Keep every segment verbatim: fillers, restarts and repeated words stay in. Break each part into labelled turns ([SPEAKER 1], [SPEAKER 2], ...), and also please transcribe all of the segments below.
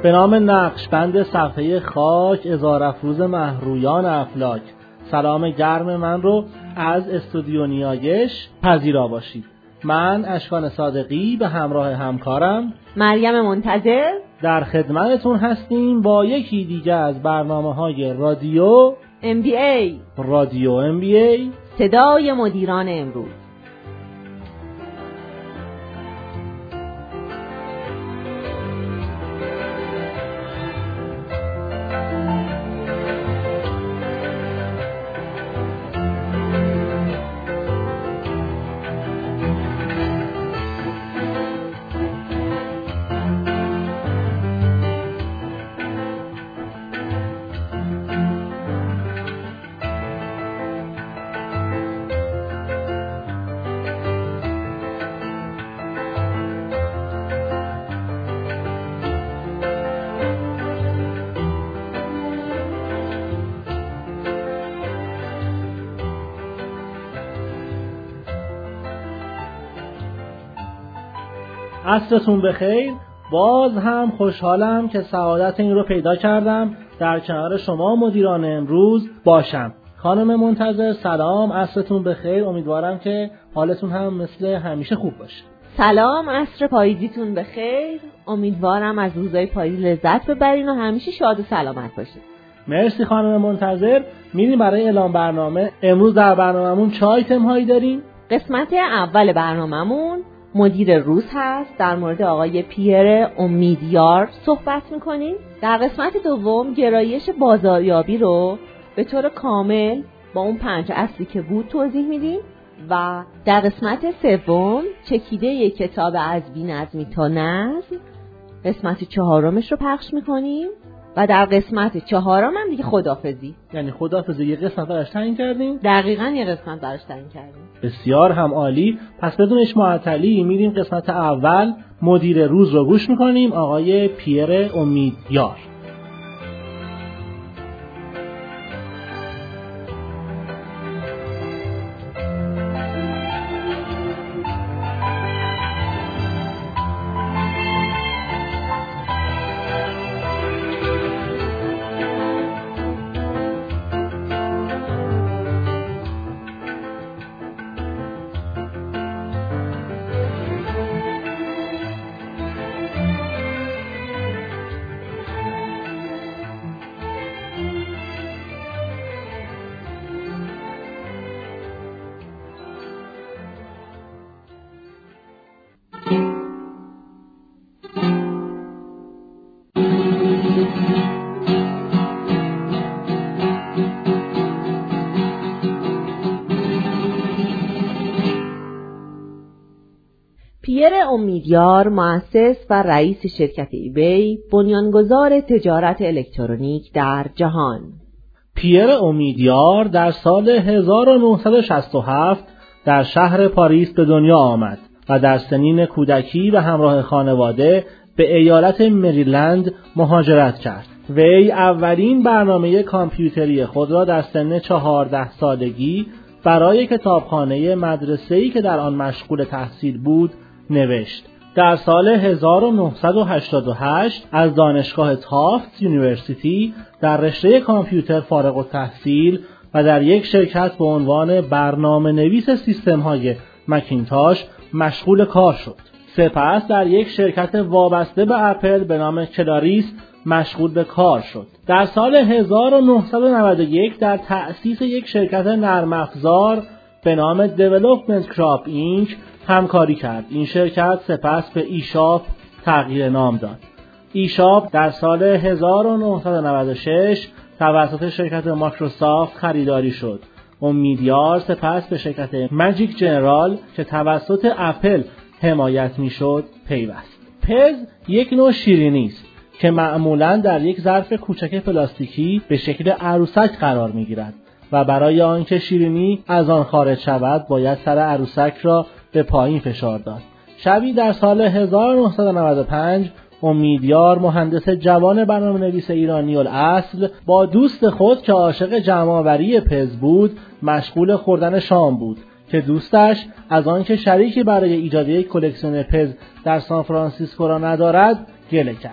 [SPEAKER 1] به نام نقشبند صفحه خاک عذارافروز مهرویان افلاک، سلام گرم من رو از استودیو نیایش پذیرا باشید. من اشکان صادقی به همراه همکارم
[SPEAKER 2] مریم منتظر
[SPEAKER 1] در خدمتتون هستیم با یکی دیگه از برنامه‌های رادیو
[SPEAKER 2] ام بی ای
[SPEAKER 1] رادیو ام بی ای
[SPEAKER 2] صدای مدیران امروز.
[SPEAKER 1] عصرتون بخیر. باز هم خوشحالم که سعادت این رو پیدا کردم در کنار شما مدیران امروز باشم. خانم منتظر سلام، عصرتون بخیر. امیدوارم که حالتون هم مثل همیشه خوب باشه.
[SPEAKER 2] سلام، عصر پاییزیتون بخیر. امیدوارم از روزهای پاییز لذت ببرین و همیشه شاد و سلامت باشید.
[SPEAKER 1] مرسی خانم منتظر. میریم برای اعلام برنامه. امروز در برنامه‌مون چه آیتم هایی داریم؟
[SPEAKER 2] قسمت اول برنامه‌مون مدیر روز هست، در مورد آقای پیر امیدیار صحبت میکنیم. در قسمت دوم گرایش بازاریابی رو به طور کامل با اون پنج اصلی که بود توضیح میدیم و در قسمت سوم چکیده یک کتاب از بی‌نظمی تا نظم قسمت چهارمش رو پخش میکنیم و در قسمت چهارم هم دیگه خداحافظی.
[SPEAKER 1] یعنی خداحافظی یه قسمت براش تعیین کردیم؟
[SPEAKER 2] دقیقاً یه قسمت براش تعیین کردیم.
[SPEAKER 1] بسیار هم عالی. پس بدون هیچ معطلی میریم قسمت اول مدیر روز رو گوش میکنیم، آقای پیر امیدیار.
[SPEAKER 2] پیر امیدیار مؤسس و رئیس شرکت ایبی، بنیانگذار تجارت الکترونیک در جهان.
[SPEAKER 1] پیر امیدیار در سال هزار و نهصد و شصت و هفت در شهر پاریس به دنیا آمد و در سنین کودکی به همراه خانواده به ایالت مریلند مهاجرت کرد. وی اولین برنامه کامپیوتری خود را در سن چهارده سالگی برای کتابخانه مدرسه‌ای که در آن مشغول تحصیل بود نوشت. در سال هزار و نهصد و هشتاد و هشت از دانشگاه تافت یونیورسیتی در رشته کامپیوتر فارغ التحصیل و در یک شرکت به عنوان برنامه نویس سیستم‌های مکینتاش مشغول کار شد. سپس در یک شرکت وابسته به اپل به نام کلاریس مشغول به کار شد. در سال هزار و نهصد و نود و یک در تأسیس یک شرکت نرم افزار به نام دیولپمنت کراپ اینک همکاری کرد. این شرکت سپس به ایشاپ تغییر نام داد. ایشاپ در سال هزار و نهصد و نود و شش توسط شرکت مایکروسافت خریداری شد. امیدیار سپس به شرکت ماجیک جنرال که توسط اپل حمایت میشد پیوست. پز یک نوع شیرینی است که معمولاً در یک ظرف کوچک پلاستیکی به شکل عروسک قرار میگیرد و برای آنکه شیرینی از آن خارج شود باید سر عروسک را به پایین فشار داد. شبی در سال هزار و نهصد و نود و پنج امیدیار مهندس جوان برنامه‌نویس ایرانی الاصل با دوست خود که عاشق جمع‌آوری پز بود مشغول خوردن شام بود که دوستش از آنکه شریکی برای ایجاد یک کلکسیون پز در سان فرانسیسکو را ندارد گله کرد.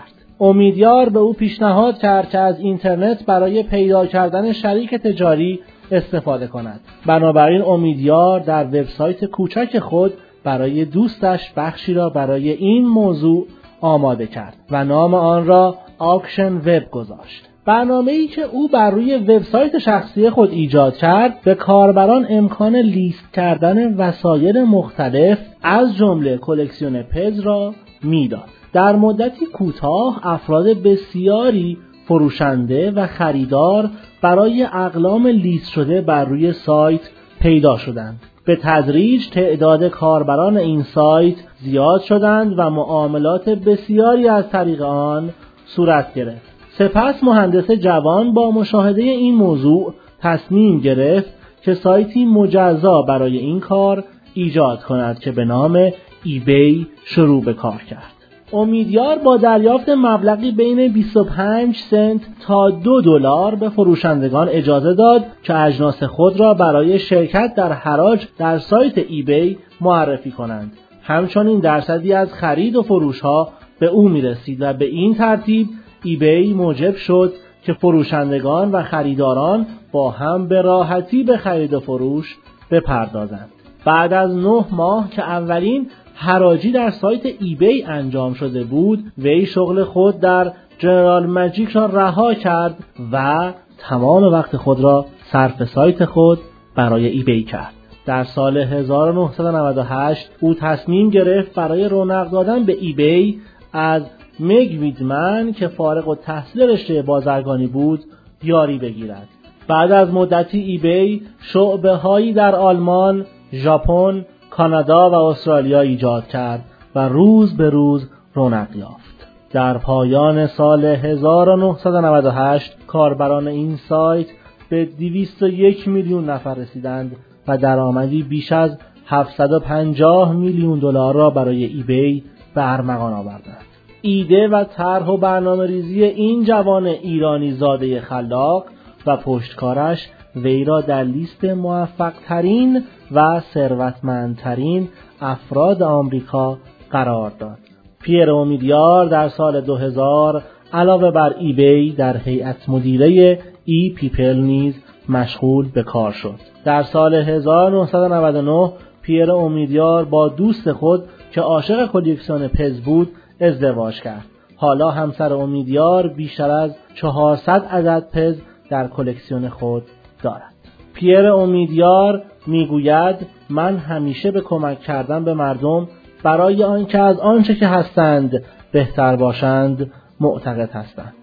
[SPEAKER 1] امیدیار به او پیشنهاد کرد که از اینترنت برای پیدا کردن شریک تجاری استفاده کند. بنابراین امیدیار در وبسایت کوچک خود برای دوستش بخشی را برای این موضوع آماده کرد و نام آن را آکشن وب گذاشت. برنامه‌ای که او بر روی وبسایت شخصی خود ایجاد کرد به کاربران امکان لیست کردن وسایل مختلف از جمله کلکسیون پز را میداد. در مدتی کوتاه افراد بسیاری فروشنده و خریدار برای اقلام لیست شده بر روی سایت پیدا شدند. به تدریج تعداد کاربران این سایت زیاد شدند و معاملات بسیاری از طریق آن صورت گرفت. سپس مهندس جوان با مشاهده این موضوع تصمیم گرفت که سایتی مجزا برای این کار ایجاد کند که به نام ایبی شروع به کار کرد. امیدیار با دریافت مبلغی بین بیست و پنج سنت تا دو دلار به فروشندگان اجازه داد که اجناس خود را برای شرکت در حراج در سایت ایبی معرفی کنند. همچنین درصدی از خرید و فروش ها به او می رسید و به این ترتیب ایبی موجب شد که فروشندگان و خریداران با هم به راحتی به خرید و فروش بپردازند. بعد از نه ماه که اولین حراجی در سایت ایبی انجام شده بود، وی شغل خود در جنرال ماجیک را رها کرد و تمام وقت خود را صرف سایت خود برای ایبی کرد. در سال هزار و نهصد و نود و هشت او تصمیم گرفت برای رونق دادن به ایبی از مگ ویدمن که فارغ التحصیل رشته بازرگانی بود یاری بگیرد. بعد از مدتی ایبی شعبه‌هایی در آلمان، ژاپن، کانادا و استرالیا ایجاد کرد و روز به روز رونق یافت. در پایان سال هزار و نهصد و نود و هشت کاربران این سایت به دویست و یک میلیون نفر رسیدند و درآمدی بیش از هفتصد و پنجاه میلیون دلار را برای ایبی به ارمغان آوردند. ایده و طرح و برنامه‌ریزی این جوان ایرانی زاده خلاق و پشتکارش وی را در لیست موفق ترین و ثروتمندترین افراد آمریکا قرار داد. پیر امیدیار در سال دو هزار علاوه بر ایبی در هیئت مدیره ای پیپل نیز مشغول به کار شد. در سال هزار و نهصد و نود و نه پیر امیدیار با دوست خود که عاشق کلکسیون پز بود ازدواج کرد. حالا همسر امیدیار بیشتر از چهارصد عدد پز در کلکسیون خود دارد. پیر امیدیار میگوید من همیشه به کمک کردن به مردم برای آنکه از آنچه که هستند بهتر باشند معتقد هستند.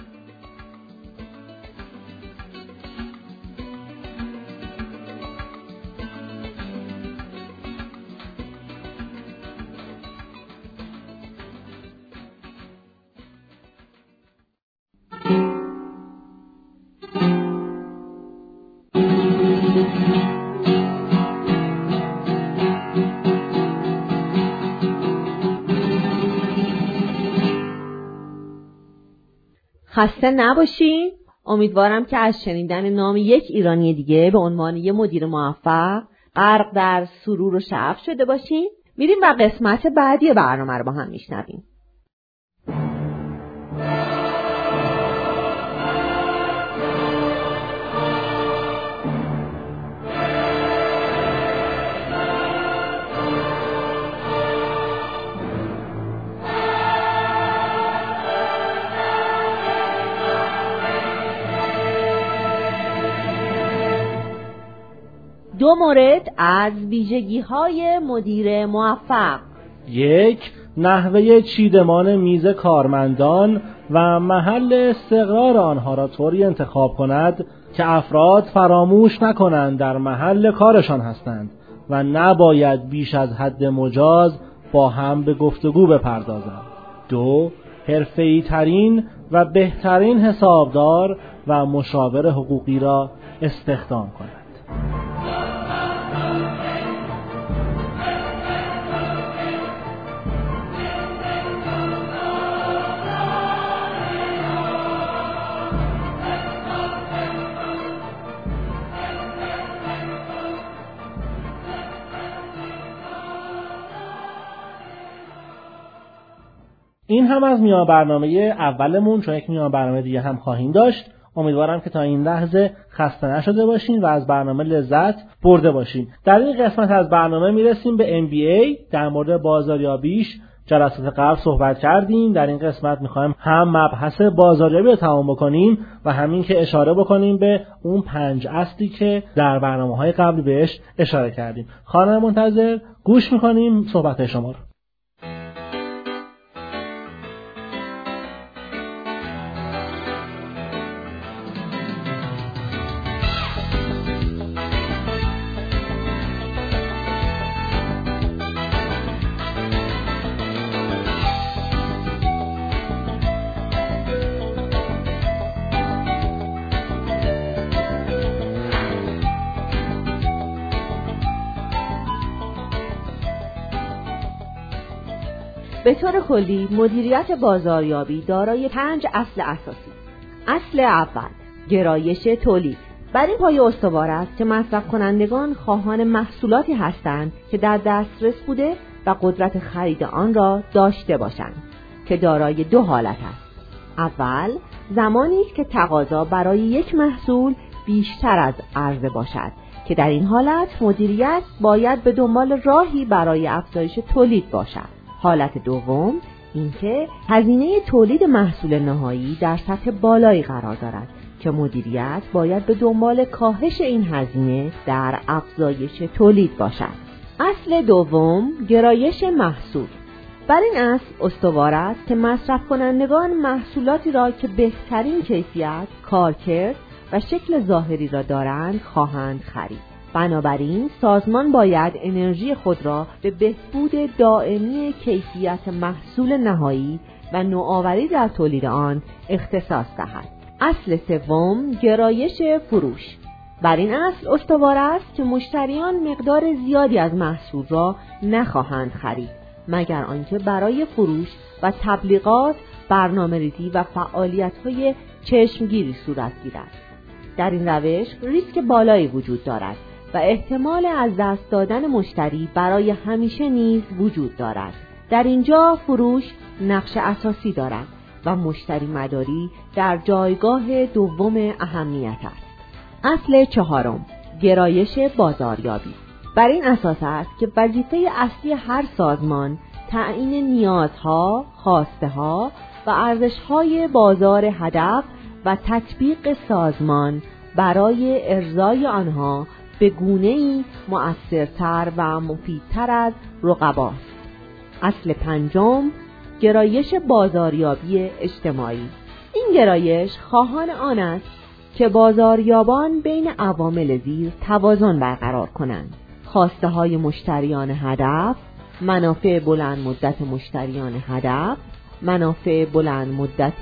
[SPEAKER 2] خسته نباشین. امیدوارم که از شنیدن نام یک ایرانی دیگه به عنوان یه مدیر موفق غرق در سرور و شعف شده باشین. میریم و قسمت بعدی برنامه رو با هم میشنویم. دو مورد از ویژگی‌های مدیر موفق.
[SPEAKER 1] یک، نحوه چیدمان میز کارمندان و محل استقرار آنها را طوری انتخاب کند که افراد فراموش نکنند در محل کارشان هستند و نباید بیش از حد مجاز با هم به گفتگو بپردازند. دو، حرفه‌ای ترین و بهترین حسابدار و مشاور حقوقی را استخدام کند. این هم از میان برنامه اولمون، چون یک میان برنامه دیگه هم خواهیم داشت. امیدوارم که تا این لحظه خسته نشده باشین و از برنامه لذت برده باشین. در این قسمت از برنامه میرسیم به ام بی ای. در مورد بازاریابیش جلسات قبل صحبت کردیم. در این قسمت میخوایم هم مبحث بازاریابی رو تمام بکنیم و همین که اشاره بکنیم به اون پنج اصلی که در برنامه‌های قبل بهش اشاره کردیم. خانم منتظر، گوش میکنیم صحبت شما رو.
[SPEAKER 2] به طور کلی مدیریت بازاریابی دارای پنج اصل اساسی. اصل اول، گرایش تولید. بر این پایه استوار است که مصرف کنندگان خواهان محصولاتی هستند که در دسترس بوده و قدرت خرید آن را داشته باشند که دارای دو حالت است. اول، زمانی است که تقاضا برای یک محصول بیشتر از عرضه باشد که در این حالت مدیریت باید به دنبال راهی برای افزایش تولید باشد. حالت دوم اینکه هزینه تولید محصول نهایی در سطح بالایی قرار دارد که مدیریت باید به دنبال کاهش این هزینه در افزایش تولید باشد. اصل دوم، گرایش محصول. بر این اصل استوار است که مصرف کنندگان محصولاتی را که بهترین کیفیت، کارکرد و شکل ظاهری را دارند خواهند خرید. بنابراین سازمان باید انرژی خود را به بهبود دائمی کیفیت محصول نهایی و نوآوری در تولید آن اختصاص دهد. اصل سوم، گرایش فروش. بر این اصل استوار است که مشتریان مقدار زیادی از محصول را نخواهند خرید مگر آنکه برای فروش و تبلیغات، برنامه‌ریزی و فعالیت‌های چشمگیری صورت گیرد. در این روش ریسک بالایی وجود دارد و احتمال از دست دادن مشتری برای همیشه نیز وجود دارد. در اینجا فروش نقش اساسی دارد و مشتری مداری در جایگاه دوم اهمیت است. اصل چهارم، گرایش بازاریابی. بر این اساس است که وظیفه اصلی هر سازمان تعیین نیازها، خواسته‌ها و ارزش‌های بازار هدف و تطبیق سازمان برای ارضای آنها به گونه‌ای مؤثرتر و مفیدتر از رقباست. اصل پنجم، گرایش بازاریابی اجتماعی. این گرایش خواهان آن است که بازاریابان بین عوامل زیر توازن برقرار کنند: خواسته های مشتریان هدف، منافع بلند مدت مشتریان هدف، منافع بلند مدت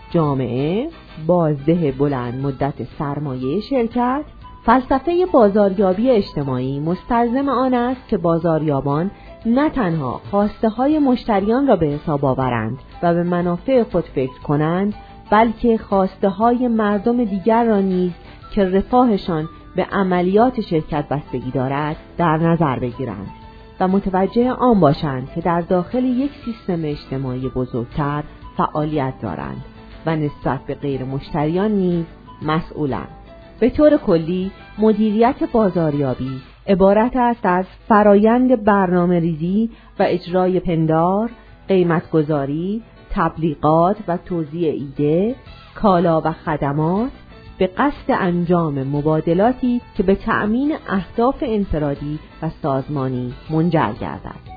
[SPEAKER 2] جامعه، بازده بلند مدت سرمایه شرکت. فلسفه بازاریابی اجتماعی مستلزم آن است که بازاریابان نه تنها خواسته های مشتریان را به حساب آورند و به منافع خود فکر کنند، بلکه خواسته های مردم دیگر را نیز که رفاهشان به عملیات شرکت بستگی دارد در نظر بگیرند و متوجه آن باشند که در داخل یک سیستم اجتماعی بزرگتر فعالیت دارند و نسبت به غیر مشتریان نیز مسئولند. به طور کلی مدیریت بازاریابی عبارت است از فرایند برنامه ریزی و اجرای پندار، قیمتگذاری، تبلیغات و توزیع ایده، کالا و خدمات به قصد انجام مبادلاتی که به تأمین اهداف انفرادی و سازمانی منجر گردد.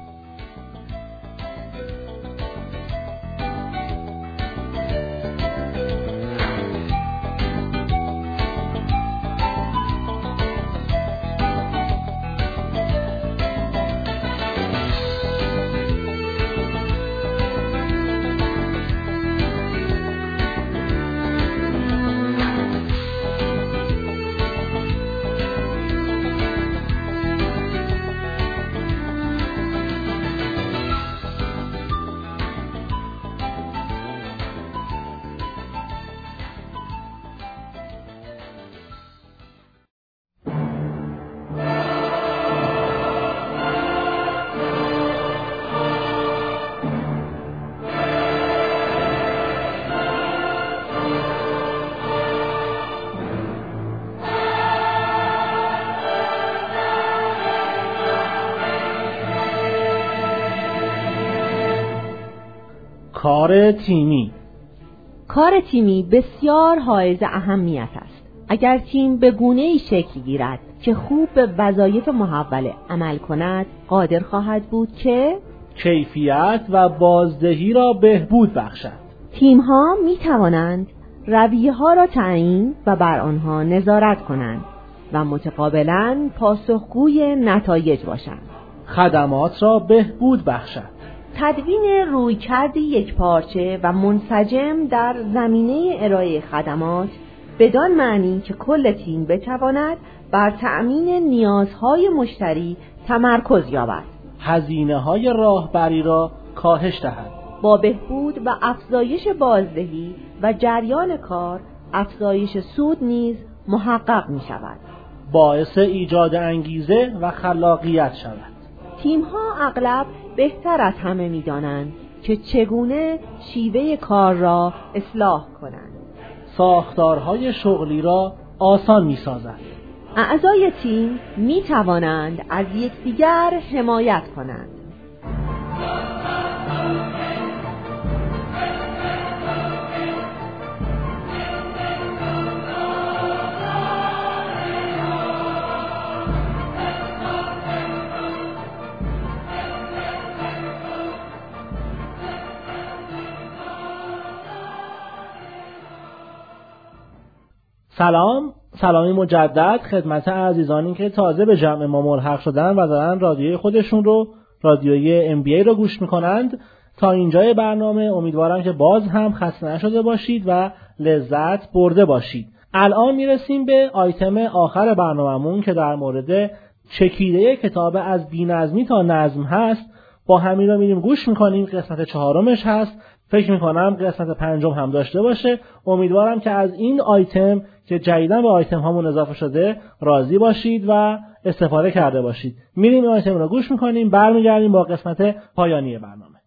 [SPEAKER 1] کار تیمی.
[SPEAKER 2] کار تیمی بسیار حائز اهمیت است. اگر تیم به گونه‌ای شکل گیرد که خوب به وظایف محوله عمل کند، قادر خواهد بود که
[SPEAKER 1] کیفیت و بازدهی را بهبود بخشد.
[SPEAKER 2] تیم‌ها می‌توانند رویه‌ها را تعیین و بر آنها نظارت کنند و متقابلاً پاسخگوی نتایج باشند.
[SPEAKER 1] خدمات را بهبود بخشد.
[SPEAKER 2] تدوین رویکردی یکپارچه و منسجم در زمینه ارائه خدمات بدان معنی که کل تیم بتواند بر تأمین نیازهای مشتری تمرکز یابد.
[SPEAKER 1] هزینه‌های راهبری را کاهش دهد.
[SPEAKER 2] با بهبود و افزایش بازدهی و جریان کار، افزایش سود نیز محقق می شود.
[SPEAKER 1] باعث ایجاد انگیزه و خلاقیت شود.
[SPEAKER 2] تیم‌ها اغلب بهتر از همه می‌دانند که چگونه شیوه کار را اصلاح کنند.
[SPEAKER 1] ساختارهای شغلی را آسان می‌سازد.
[SPEAKER 2] اعضای تیم می‌توانند از یکدیگر حمایت کنند.
[SPEAKER 1] سلام، سلامی مجدد خدمت عزیزانی که تازه به جمع ما ملحق شدن و دارن رادیوی خودشون رو، رادیوی ام بی ای رو گوش میکنند. تا اینجای برنامه امیدوارم که باز هم خسته نشده باشید و لذت برده باشید. الان میرسیم به آیتم آخر برنامه‌مون که در مورد چکیده کتاب از بی‌نظمی تا نظم هست. با همین رو میریم گوش میکنیم. قسمت چهارمش هست. فکر میکنم قسمت پنجم هم داشته باشه. امیدوارم که از این آیتم که جدیداً به آیتم هامون اضافه شده راضی باشید و استفاده کرده باشید. میریم این آیتم رو گوش میکنیم، برمیگردیم با قسمت پایانی برنامه.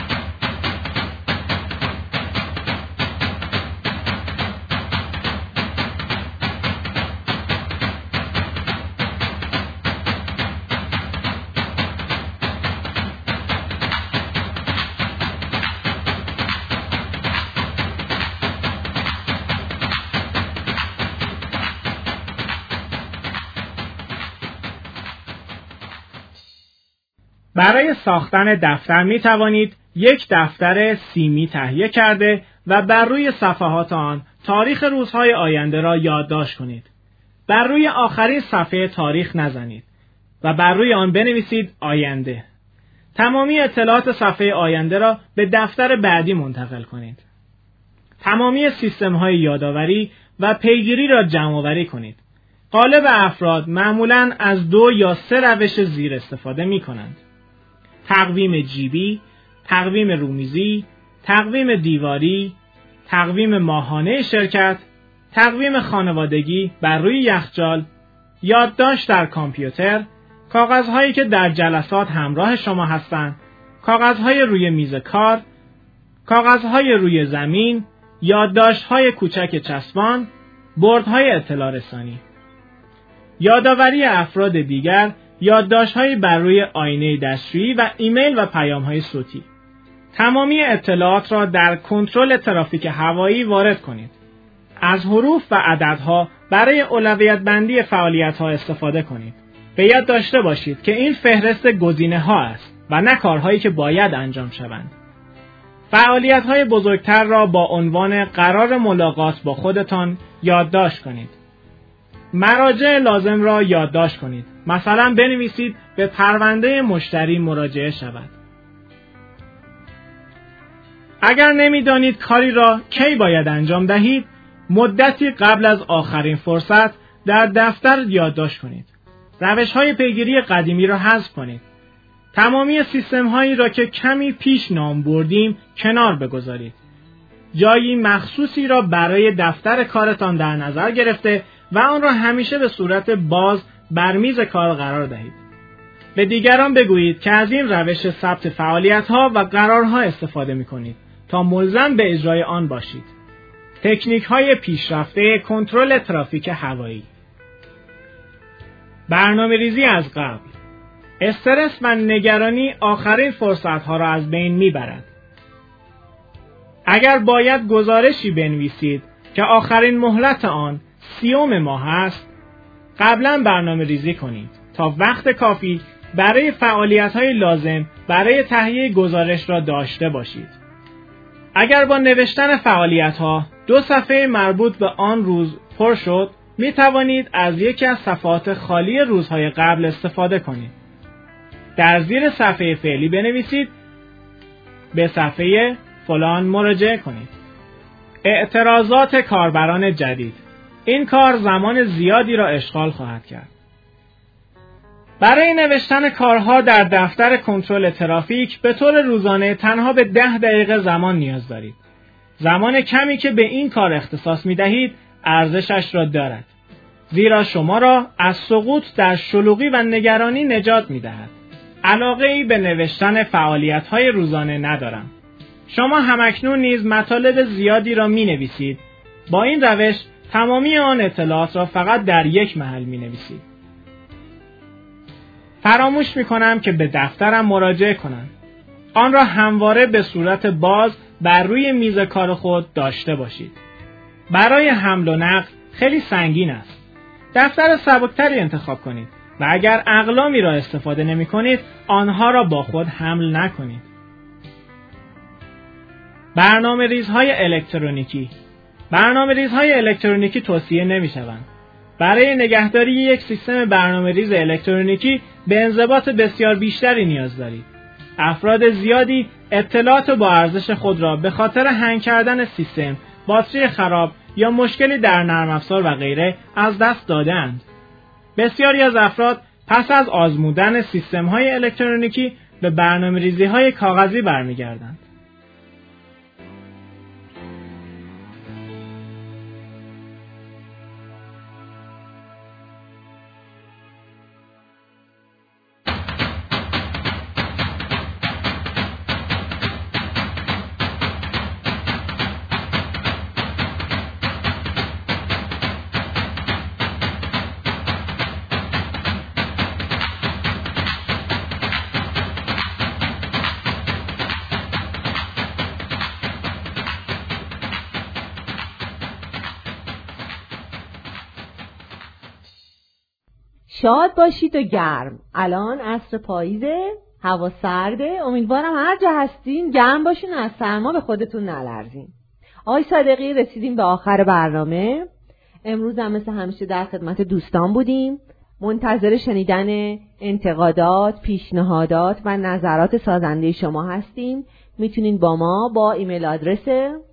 [SPEAKER 3] برای ساختن دفتر می توانید یک دفتر سیمی تهیه کرده و بر روی صفحات آن تاریخ روزهای آینده را یادداشت کنید. بر روی آخرین صفحه تاریخ نزنید و بر روی آن بنویسید آینده. تمامی اطلاعات صفحه آینده را به دفتر بعدی منتقل کنید. تمامی سیستم‌های یادآوری و پیگیری را جمع‌آوری کنید. غالب افراد معمولاً از دو یا سه روش زیر استفاده می‌کنند: تقویم جیبی، تقویم رومیزی، تقویم دیواری، تقویم ماهانه شرکت، تقویم خانوادگی بر روی یخچال، یادداشت در کامپیوتر، کاغذهایی که در جلسات همراه شما هستند، کاغذهای روی میز کار، کاغذهای روی زمین، یادداشت‌های کوچک چسبان، بردهای اطلاع رسانی. یادآوری افراد دیگر، یادداشت‌های بر روی آینه دستشویی و ایمیل و پیام‌های صوتی. تمامی اطلاعات را در کنترل ترافیک هوایی وارد کنید. از حروف و عددها برای اولویت بندی فعالیت‌ها استفاده کنید. به یاد داشته باشید که این فهرست گزینه‌ها است و نه کارهایی که باید انجام شوند. فعالیت‌های بزرگتر را با عنوان قرار ملاقات با خودتان یادداشت کنید. مراجع لازم را یادداشت کنید. مثلا بنویسید به پرونده مشتری مراجعه شود. اگر نمی‌دانید کاری را کی باید انجام دهید، مدتی قبل از آخرین فرصت در دفتر یادداشت کنید. روش‌های پیگیری قدیمی را حذف کنید. تمامی سیستم‌هایی را که کمی پیش نام بردیم کنار بگذارید. جایی مخصوصی را برای دفتر کارتان در نظر گرفته و آن را همیشه به صورت باز بر میز کار قرار دهید. به دیگران بگویید که از این روش ثبت فعالیت‌ها و قرارها استفاده می‌کنید تا ملزم به اجرای آن باشید. تکنیک‌های پیشرفته کنترل ترافیک هوایی. برنامه‌ریزی از قبل. استرس و نگرانی آخرین فرصت‌ها را از بین می‌برد. اگر باید گزارشی بنویسید که آخرین مهلت آن سیوم ماه است، قبلا برنامه ریزی کنید تا وقت کافی برای فعالیت‌های لازم برای تهیه گزارش را داشته باشید. اگر با نوشتن فعالیت‌ها دو صفحه مربوط به آن روز پر شد، می توانید از یکی از صفحات خالی روزهای قبل استفاده کنید. در زیر صفحه فعلی بنویسید به صفحه فلان مراجعه کنید. اعتراضات کاربران جدید. این کار زمان زیادی را اشغال خواهد کرد. برای نوشتن کارها در دفتر کنترل ترافیک به طور روزانه تنها به ده دقیقه زمان نیاز دارید. زمان کمی که به این کار اختصاص می دهید ارزشش را دارد. زیرا شما را از سقوط در شلوغی و نگرانی نجات می دهد. علاقه ای به نوشتن فعالیت های روزانه ندارم. شما همکنون نیز مطالب زیادی را می نویسید. با این روش تمامی آن اطلاعات را فقط در یک محل می نویسید. فراموش می کنم که به دفترم مراجعه کنم. آن را همواره به صورت باز بر روی میز کار خود داشته باشید. برای حمل و نقل خیلی سنگین است. دفتر سبکتری انتخاب کنید و اگر اقلامی را استفاده نمی کنید آنها را با خود حمل نکنید. برنامه ریزهای الکترونیکی. برنامه ریزهای الکترونیکی توصیه نمی شوند. برای نگهداری یک سیستم برنامه ریز الکترونیکی به انضباط بسیار بیشتری نیاز دارید. افراد زیادی اطلاعات با ارزش خود را به خاطر هنگ کردن سیستم، باتری خراب یا مشکلی در نرم افزار و غیره از دست دادند. بسیاری از افراد پس از آزمودن سیستم‌های الکترونیکی به برنامه‌ریزی‌های کاغذی برمیگردند.
[SPEAKER 2] شاد باشید و گرم. الان عصر پاییزه، هوا سرده. امیدوارم هر جا هستین گرم باشین و از سرما به خودتون نلرزین. آقای صادقی، رسیدیم به آخر برنامه. امروز هم مثل همیشه در خدمت دوستان بودیم. منتظر شنیدن انتقادات، پیشنهادات و نظرات سازنده شما هستیم. میتونین با ما با ایمیل آدرس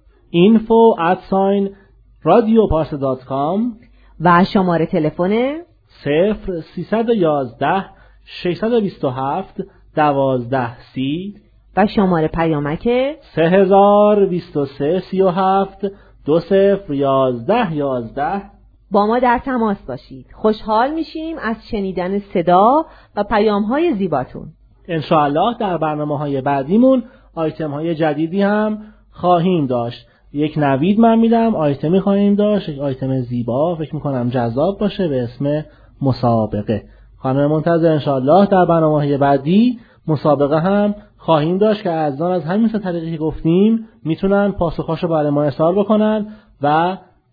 [SPEAKER 1] info at radiopars dot com
[SPEAKER 2] و شماره تلفن
[SPEAKER 1] صفر سیصد و یازده ششصد و بیست و هفت دوازده سی
[SPEAKER 2] و شماره پیامک
[SPEAKER 1] سه هزار و بیست و سه سی و هفت دو صفر یازده یازده
[SPEAKER 2] با ما در تماس باشید. خوشحال میشیم از شنیدن صدا و پیام‌های زیباتون.
[SPEAKER 1] انشاءالله در برنامه‌های بعدیمون آیتم‌های جدیدی هم خواهیم داشت. یک نوید من میدم، آیتمی خواهیم داشت، یک آیتم زیبا، فکر میکنم جذاب باشه، به اسم مسابقه. خانم منتظر انشاءالله در برنامه‌های بعدی مسابقه هم خواهیم داشت که عزیزان از همین سه طریقی که گفتیم میتونن پاسخاشو برای ما ارسال بکنن و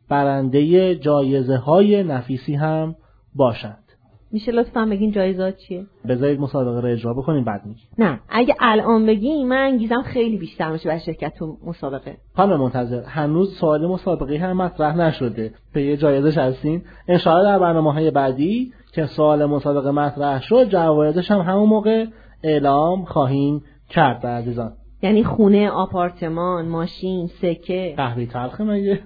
[SPEAKER 1] برنده جایزه های نفیسی هم باشند.
[SPEAKER 2] میشه لطفاً بگین جایزات چیه؟
[SPEAKER 1] بذارید مسابقه رو اجرا بکنیم بعد میگیم.
[SPEAKER 2] نه، اگه الان بگین من انگیزم خیلی بیشتر میشه برای شرکت تو مسابقه.
[SPEAKER 1] خانم منتظر، هنوز سوال مسابقه هم مطرح نشده. به یه جایزه هستین. ان شاء الله در برنامه‌های بعدی که سوال مسابقه مطرح شد، جوایزش هم همون موقع اعلام خواهیم کرد عزیزان.
[SPEAKER 2] یعنی خونه، آپارتمان، ماشین، سکه،
[SPEAKER 1] قهوه تلخ مگه؟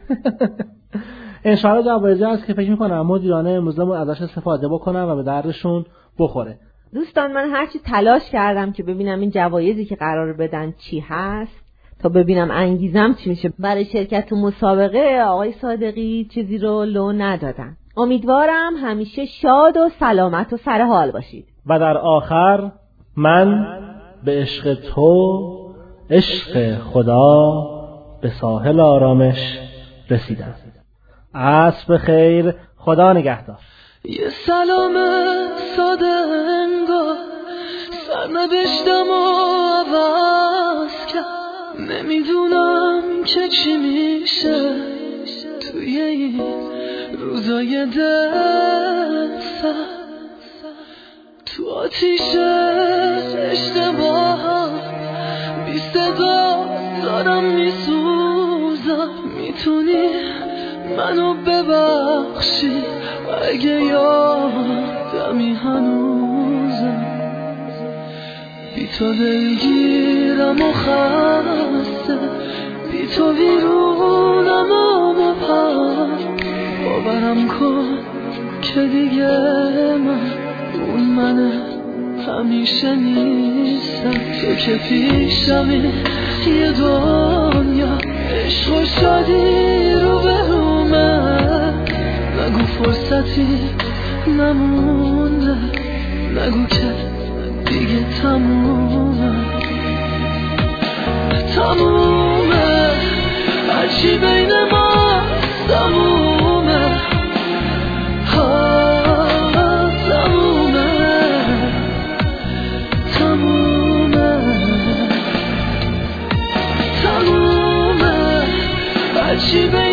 [SPEAKER 1] انشاءالله جوایزی هست که فکر میکنم مدیران امروزمون ازش استفاده بکنن و به دردشون بخوره.
[SPEAKER 2] دوستان، من هرچی تلاش کردم که ببینم این جوایزی که قرار بدن چی هست تا ببینم انگیزم چی میشه برای شرکت تو مسابقه. آقای صادقی چیزی رو لو ندادن. امیدوارم همیشه شاد و سلامت و سر حال باشید.
[SPEAKER 1] و در آخر من به عشق تو، عشق خدا، به ساحل آرامش رسیدم. عصر خیر، خدا نگهدار.
[SPEAKER 4] یه سلام ساده انگار سرنوشتم و عوض کرد. نمیدونم که چی میشه توی این روزای دل سر، تو آتیش اشتباه بی صدا دارم میسوزم. میتونی منو ببخشی اگه یادمی هنوزم، بی تو دلگیرم و خسته، بی تو ویرونم و مبهم. باورم کن که دیگه من اون من همیشه نیستم. تو که پیشمی یه دنیا عشق و شادی رو به رومه، نگو فرصتی نمونده، نگو که دیگه تمومه. تمومه هرچی بین ما تمومه، ها تمومه. تمومه تمومه هرچی بین